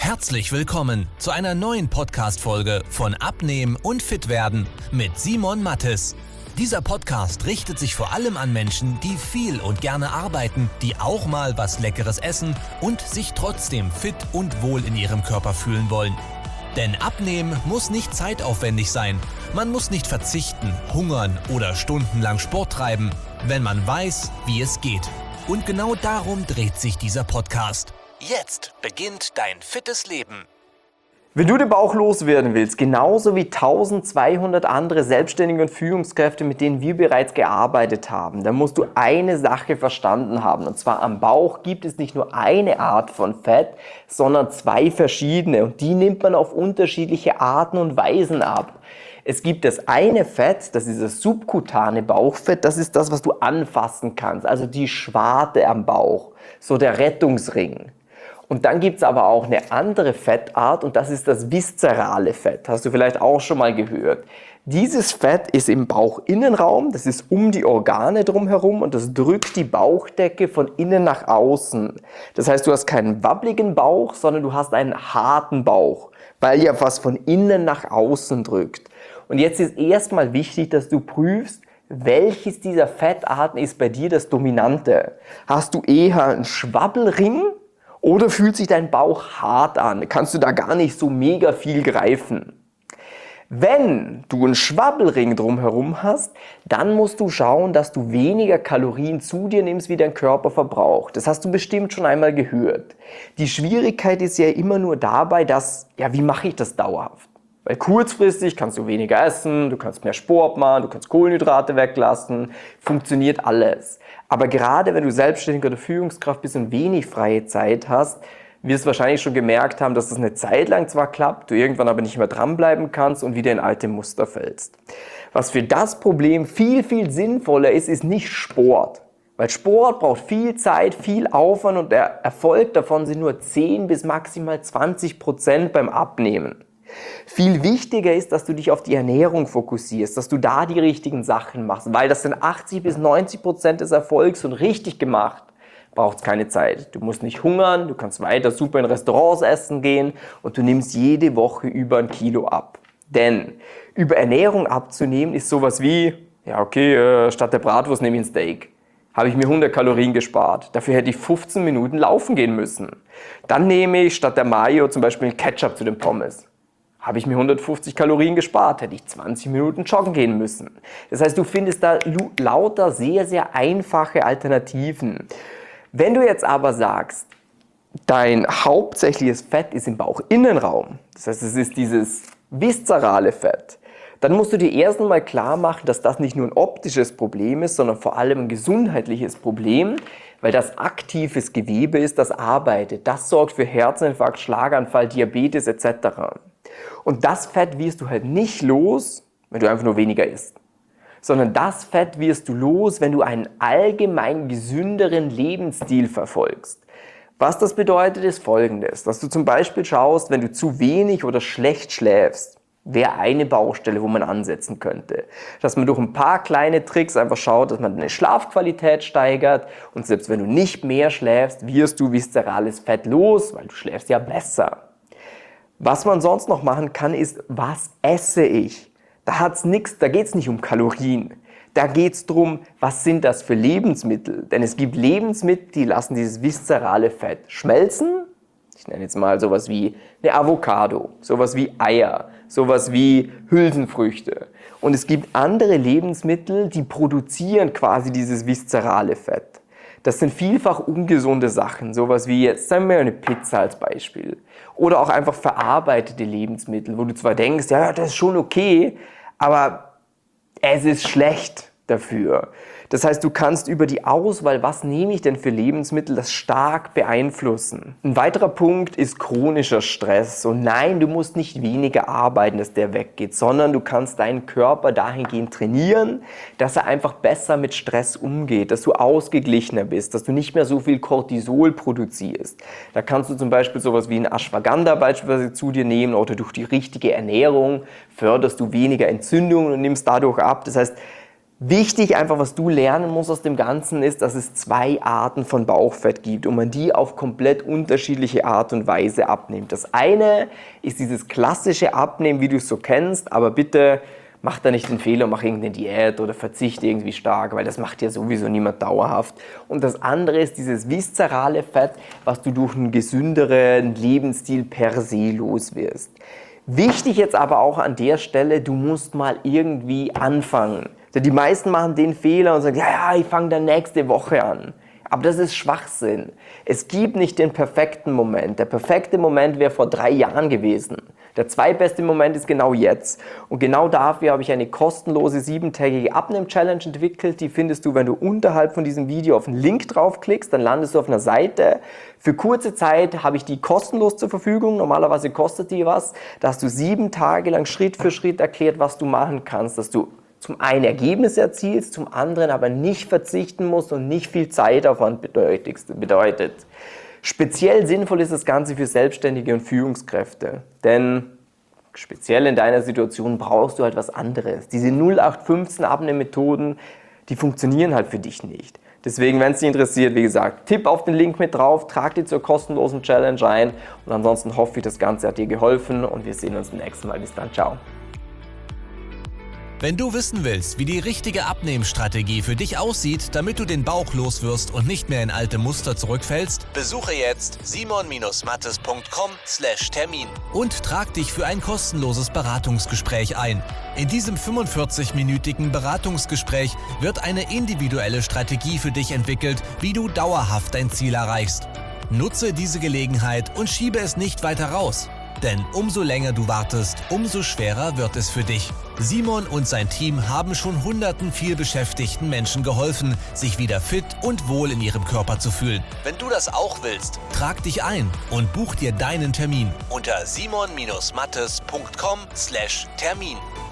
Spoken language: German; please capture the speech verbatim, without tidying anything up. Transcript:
Herzlich willkommen zu einer neuen Podcast-Folge von Abnehmen und Fitwerden mit Simon Mattes. Dieser Podcast richtet sich vor allem an Menschen, die viel und gerne arbeiten, die auch mal was Leckeres essen und sich trotzdem fit und wohl in ihrem Körper fühlen wollen. Denn Abnehmen muss nicht zeitaufwendig sein. Man muss nicht verzichten, hungern oder stundenlang Sport treiben, wenn man weiß, wie es geht. Und genau darum dreht sich dieser Podcast. Jetzt beginnt dein fittes Leben. Wenn du den Bauch loswerden willst, genauso wie eintausendzweihundert andere Selbstständige und Führungskräfte, mit denen wir bereits gearbeitet haben, dann musst du eine Sache verstanden haben. Und zwar am Bauch gibt es nicht nur eine Art von Fett, sondern zwei verschiedene. Und die nimmt man auf unterschiedliche Arten und Weisen ab. Es gibt das eine Fett, das ist das subkutane Bauchfett, das ist das, was du anfassen kannst, also die Schwarte am Bauch, so der Rettungsring. Und dann gibt es aber auch eine andere Fettart und das ist das viszerale Fett. Hast du vielleicht auch schon mal gehört. Dieses Fett ist im Bauchinnenraum, das ist um die Organe drumherum und das drückt die Bauchdecke von innen nach außen. Das heißt, du hast keinen wabbligen Bauch, sondern du hast einen harten Bauch, weil ja was von innen nach außen drückt. Und jetzt ist erstmal wichtig, dass du prüfst, welches dieser Fettarten ist bei dir das Dominante. Hast du eher einen Schwabbelring? Oder fühlt sich dein Bauch hart an? Kannst du da gar nicht so mega viel greifen? Wenn du einen Schwabbelring drumherum hast, dann musst du schauen, dass du weniger Kalorien zu dir nimmst, wie dein Körper verbraucht. Das hast du bestimmt schon einmal gehört. Die Schwierigkeit ist ja immer nur dabei, dass, ja, wie mache ich das dauerhaft? Weil kurzfristig kannst du weniger essen, du kannst mehr Sport machen, du kannst Kohlenhydrate weglassen, funktioniert alles. Aber gerade wenn du Selbstständiger oder Führungskraft bist und wenig freie Zeit hast, wirst du wahrscheinlich schon gemerkt haben, dass das eine Zeit lang zwar klappt, du irgendwann aber nicht mehr dranbleiben kannst und wieder in alte Muster fällst. Was für das Problem viel, viel sinnvoller ist, ist nicht Sport. Weil Sport braucht viel Zeit, viel Aufwand und der Erfolg davon sind nur zehn bis maximal zwanzig Prozent beim Abnehmen. Viel wichtiger ist, dass du dich auf die Ernährung fokussierst, dass du da die richtigen Sachen machst, weil das sind achtzig bis neunzig Prozent des Erfolgs und richtig gemacht braucht es keine Zeit. Du musst nicht hungern, du kannst weiter super in Restaurants essen gehen und du nimmst jede Woche über ein Kilo ab. Denn über Ernährung abzunehmen ist sowas wie, ja okay, äh, statt der Bratwurst nehme ich ein Steak. Habe ich mir hundert Kalorien gespart. Dafür hätte ich fünfzehn Minuten laufen gehen müssen. Dann nehme ich statt der Mayo zum Beispiel Ketchup zu den Pommes. Habe ich mir hundertfünfzig Kalorien gespart, hätte ich zwanzig Minuten joggen gehen müssen. Das heißt, du findest da lauter sehr, sehr einfache Alternativen. Wenn du jetzt aber sagst, dein hauptsächliches Fett ist im Bauchinnenraum, das heißt, es ist dieses viszerale Fett, dann musst du dir erst einmal klar machen, dass das nicht nur ein optisches Problem ist, sondern vor allem ein gesundheitliches Problem, weil das aktives Gewebe ist, das arbeitet. Das sorgt für Herzinfarkt, Schlaganfall, Diabetes et cetera. Und das Fett wirst du halt nicht los, wenn du einfach nur weniger isst. Sondern das Fett wirst du los, wenn du einen allgemein gesünderen Lebensstil verfolgst. Was das bedeutet, ist Folgendes. Dass du zum Beispiel schaust, wenn du zu wenig oder schlecht schläfst, wäre eine Baustelle, wo man ansetzen könnte. Dass man durch ein paar kleine Tricks einfach schaut, dass man deine Schlafqualität steigert und selbst wenn du nicht mehr schläfst, wirst du viszerales Fett los, weil du schläfst ja besser. Was man sonst noch machen kann, ist, was esse ich? Da hat's nix, da geht's nicht um Kalorien. Da geht's drum, was sind das für Lebensmittel? Denn es gibt Lebensmittel, die lassen dieses viszerale Fett schmelzen. Ich nenne jetzt mal sowas wie eine Avocado, sowas wie Eier, sowas wie Hülsenfrüchte. Und es gibt andere Lebensmittel, die produzieren quasi dieses viszerale Fett. Das sind vielfach ungesunde Sachen, sowas wie jetzt, sagen wir eine Pizza als Beispiel. Oder auch einfach verarbeitete Lebensmittel, wo du zwar denkst, ja, das ist schon okay, aber es ist schlecht dafür. Das heißt, du kannst über die Auswahl, was nehme ich denn für Lebensmittel, das stark beeinflussen. Ein weiterer Punkt ist chronischer Stress. Und nein, du musst nicht weniger arbeiten, dass der weggeht, sondern du kannst deinen Körper dahingehend trainieren, dass er einfach besser mit Stress umgeht, dass du ausgeglichener bist, dass du nicht mehr so viel Cortisol produzierst. Da kannst du zum Beispiel sowas wie ein Ashwagandha beispielsweise zu dir nehmen oder durch die richtige Ernährung förderst du weniger Entzündungen und nimmst dadurch ab. Das heißt, Wichtig einfach, was du lernen musst aus dem Ganzen ist, dass es zwei Arten von Bauchfett gibt und man die auf komplett unterschiedliche Art und Weise abnimmt. Das eine ist dieses klassische Abnehmen, wie du es so kennst, aber bitte mach da nicht den Fehler und mach irgendeine Diät oder verzichte irgendwie stark, weil das macht ja sowieso niemand dauerhaft. Und das andere ist dieses viszerale Fett, was du durch einen gesünderen Lebensstil per se los wirst. Wichtig jetzt aber auch an der Stelle, du musst mal irgendwie anfangen. Die meisten machen den Fehler und sagen, ja, ja, ich fange dann nächste Woche an. Aber das ist Schwachsinn. Es gibt nicht den perfekten Moment. Der perfekte Moment wäre vor drei Jahren gewesen. Der zweitbeste Moment ist genau jetzt. Und genau dafür habe ich eine kostenlose siebentägige Abnehm-Challenge entwickelt. Die findest du, wenn du unterhalb von diesem Video auf den Link draufklickst, dann landest du auf einer Seite. Für kurze Zeit habe ich die kostenlos zur Verfügung. Normalerweise kostet die was. Da hast du sieben Tage lang Schritt für Schritt erklärt, was du machen kannst, dass du zum einen Ergebnisse erzielst, zum anderen aber nicht verzichten musst und nicht viel Zeitaufwand bedeutet. Speziell sinnvoll ist das Ganze für Selbstständige und Führungskräfte, denn speziell in deiner Situation brauchst du halt was anderes. Diese null acht fünfzehn Abnehmmethoden, die funktionieren halt für dich nicht. Deswegen, wenn es dich interessiert, wie gesagt, tipp auf den Link mit drauf, trag dich zur kostenlosen Challenge ein und ansonsten hoffe ich, das Ganze hat dir geholfen und wir sehen uns beim nächsten Mal. Bis dann, ciao. Wenn du wissen willst, wie die richtige Abnehmstrategie für dich aussieht, damit du den Bauch loswirst und nicht mehr in alte Muster zurückfällst, besuche jetzt simon mattes punkt com slash termin und trag dich für ein kostenloses Beratungsgespräch ein. In diesem fünfundvierzig-minütigen Beratungsgespräch wird eine individuelle Strategie für dich entwickelt, wie du dauerhaft dein Ziel erreichst. Nutze diese Gelegenheit und schiebe es nicht weiter raus. Denn umso länger du wartest, umso schwerer wird es für dich. Simon und sein Team haben schon hunderten vielbeschäftigten Menschen geholfen, sich wieder fit und wohl in ihrem Körper zu fühlen. Wenn du das auch willst, trag dich ein und buch dir deinen Termin unter simon mattes punkt com slash termin.